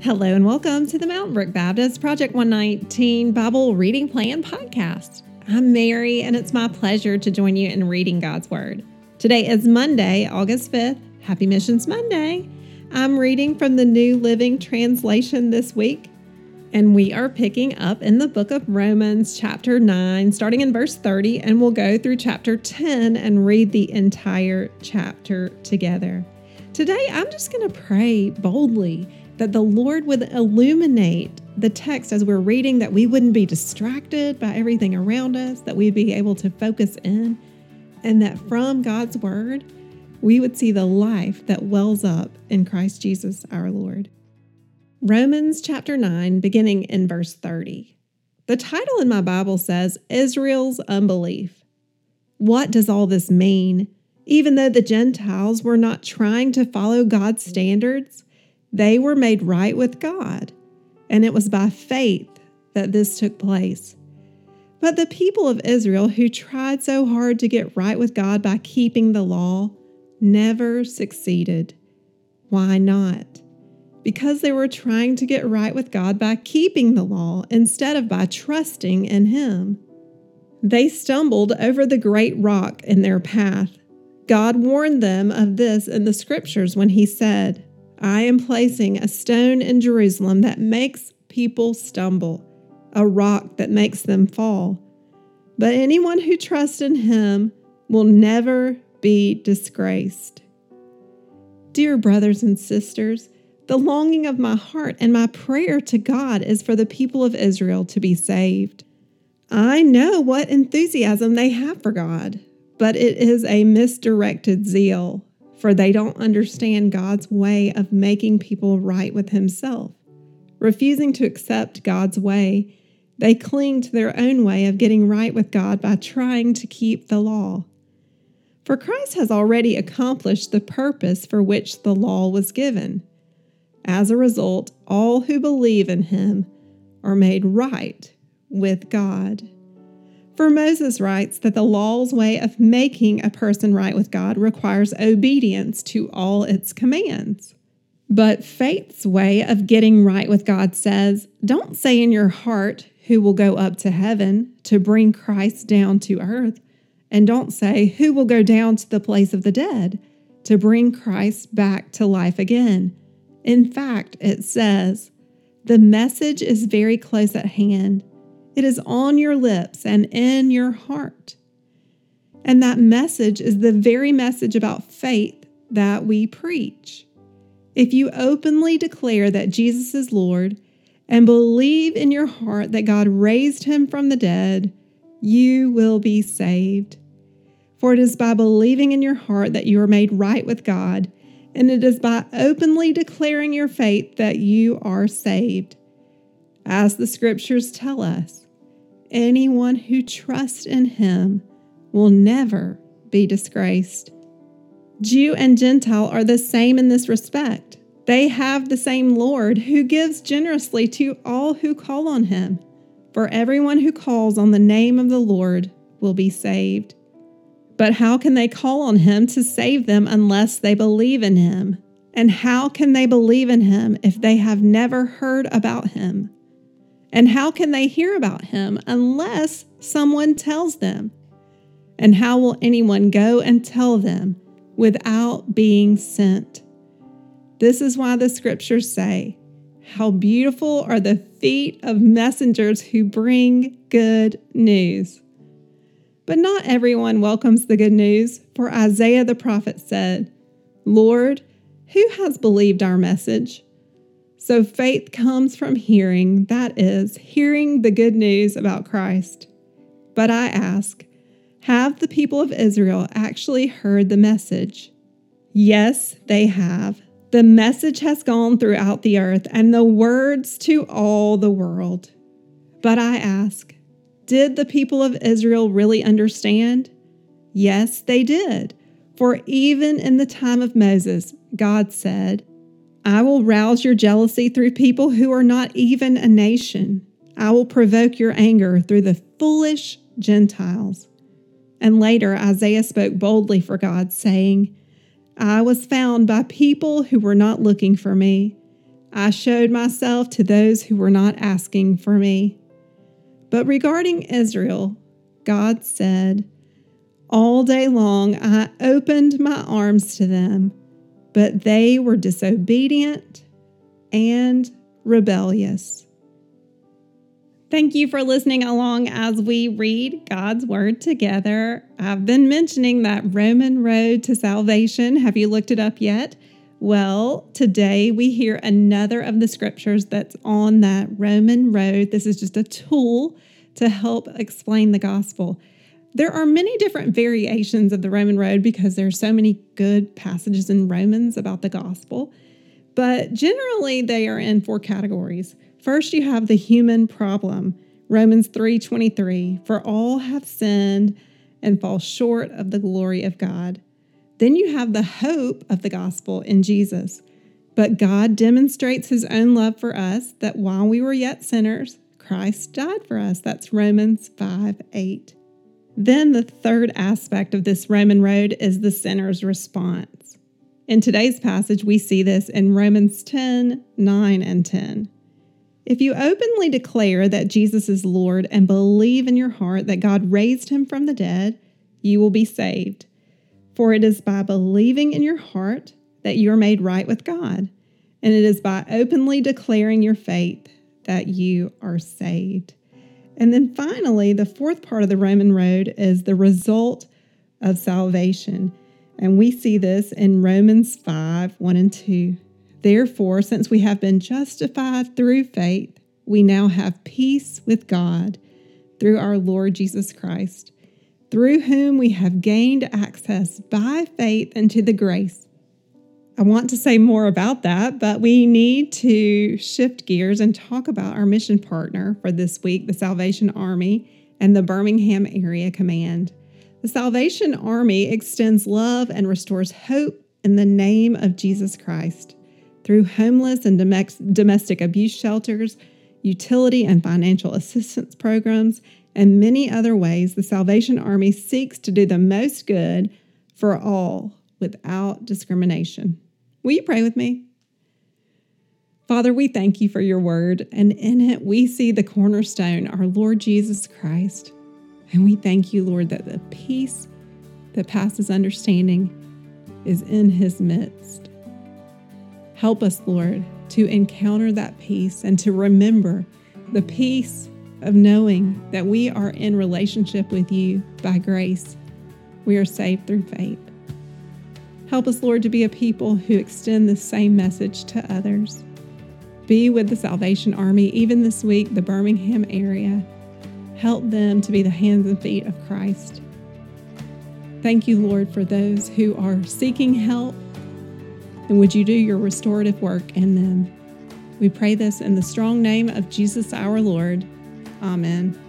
Hello and welcome to the Mountain Brook Baptist Project 119 Bible Reading Plan Podcast. I'm Mary, and it's my pleasure to join you in reading God's Word. Today is Monday, August 5th. Happy Missions Monday. I'm reading from the New Living Translation this week, and we are picking up in the book of Romans, chapter 9, starting in verse 30, and we'll go through chapter 10 and read the entire chapter together. Today, I'm just going to pray boldly that the Lord would illuminate the text as we're reading, that we wouldn't be distracted by everything around us, that we'd be able to focus in, and that from God's Word, we would see the life that wells up in Christ Jesus our Lord. Romans chapter 9, beginning in verse 30. The title in my Bible says, Israel's Unbelief. What does all this mean? Even though the Gentiles were not trying to follow God's standards, they were made right with God, and it was by faith that this took place. But the people of Israel who tried so hard to get right with God by keeping the law never succeeded. Why not? Because they were trying to get right with God by keeping the law instead of by trusting in Him. They stumbled over the great rock in their path. God warned them of this in the Scriptures when He said, I am placing a stone in Jerusalem that makes people stumble, a rock that makes them fall. But anyone who trusts in Him will never be disgraced. Dear brothers and sisters, the longing of my heart and my prayer to God is for the people of Israel to be saved. I know what enthusiasm they have for God, but it is a misdirected zeal. For they don't understand God's way of making people right with Himself. Refusing to accept God's way, they cling to their own way of getting right with God by trying to keep the law. For Christ has already accomplished the purpose for which the law was given. As a result, all who believe in Him are made right with God. For Moses writes that the law's way of making a person right with God requires obedience to all its commands. But faith's way of getting right with God says, don't say in your heart who will go up to heaven to bring Christ down to earth, and don't say who will go down to the place of the dead to bring Christ back to life again. In fact, it says, the message is very close at hand. It is on your lips and in your heart. And that message is the very message about faith that we preach. If you openly declare that Jesus is Lord and believe in your heart that God raised Him from the dead, you will be saved. For it is by believing in your heart that you are made right with God, and it is by openly declaring your faith that you are saved. As the Scriptures tell us, anyone who trusts in Him will never be disgraced. Jew and Gentile are the same in this respect. They have the same Lord who gives generously to all who call on Him. For everyone who calls on the name of the Lord will be saved. But how can they call on Him to save them unless they believe in Him? And how can they believe in Him if they have never heard about Him? And how can they hear about Him unless someone tells them? And how will anyone go and tell them without being sent? This is why the Scriptures say, how beautiful are the feet of messengers who bring good news. But not everyone welcomes the good news, for Isaiah the prophet said, Lord, who has believed our message? So faith comes from hearing, that is, hearing the good news about Christ. But I ask, have the people of Israel actually heard the message? Yes, they have. The message has gone throughout the earth, and the words to all the world. But I ask, did the people of Israel really understand? Yes, they did. For even in the time of Moses, God said, I will rouse your jealousy through people who are not even a nation. I will provoke your anger through the foolish Gentiles. And later, Isaiah spoke boldly for God, saying, I was found by people who were not looking for me. I showed myself to those who were not asking for me. But regarding Israel, God said, all day long I opened my arms to them, but they were disobedient and rebellious. Thank you for listening along as we read God's Word together. I've been mentioning that Roman road to salvation. Have you looked it up yet? Well, today we hear another of the scriptures that's on that Roman road. This is just a tool to help explain the gospel. There are many different variations of the Roman road because there are so many good passages in Romans about the gospel. But generally, they are in 4 categories. First, you have the human problem, Romans 3:23, for all have sinned and fall short of the glory of God. Then you have the hope of the gospel in Jesus. But God demonstrates his own love for us, that while we were yet sinners, Christ died for us. That's Romans 5:8. Then the third aspect of this Roman road is the sinner's response. In today's passage, we see this in Romans 10:9 and 10. If you openly declare that Jesus is Lord and believe in your heart that God raised him from the dead, you will be saved. For it is by believing in your heart that you are made right with God, and it is by openly declaring your faith that you are saved. And then finally, the fourth part of the Roman road is the result of salvation. And we see this in Romans 5:1 and 2. Therefore, since we have been justified through faith, we now have peace with God through our Lord Jesus Christ, through whom we have gained access by faith into the grace. I want to say more about that, but we need to shift gears and talk about our mission partner for this week, the Salvation Army and the Birmingham Area Command. The Salvation Army extends love and restores hope in the name of Jesus Christ. Through homeless and domestic abuse shelters, utility and financial assistance programs, and many other ways, the Salvation Army seeks to do the most good for all without discrimination. Will you pray with me? Father, we thank you for your word, and in it we see the cornerstone, our Lord Jesus Christ. And we thank you, Lord, that the peace that passes understanding is in his midst. Help us, Lord, to encounter that peace and to remember the peace of knowing that we are in relationship with you by grace. We are saved through faith. Help us, Lord, to be a people who extend the same message to others. Be with the Salvation Army, even this week, the Birmingham area. Help them to be the hands and feet of Christ. Thank you, Lord, for those who are seeking help. And would you do your restorative work in them? We pray this in the strong name of Jesus our Lord. Amen.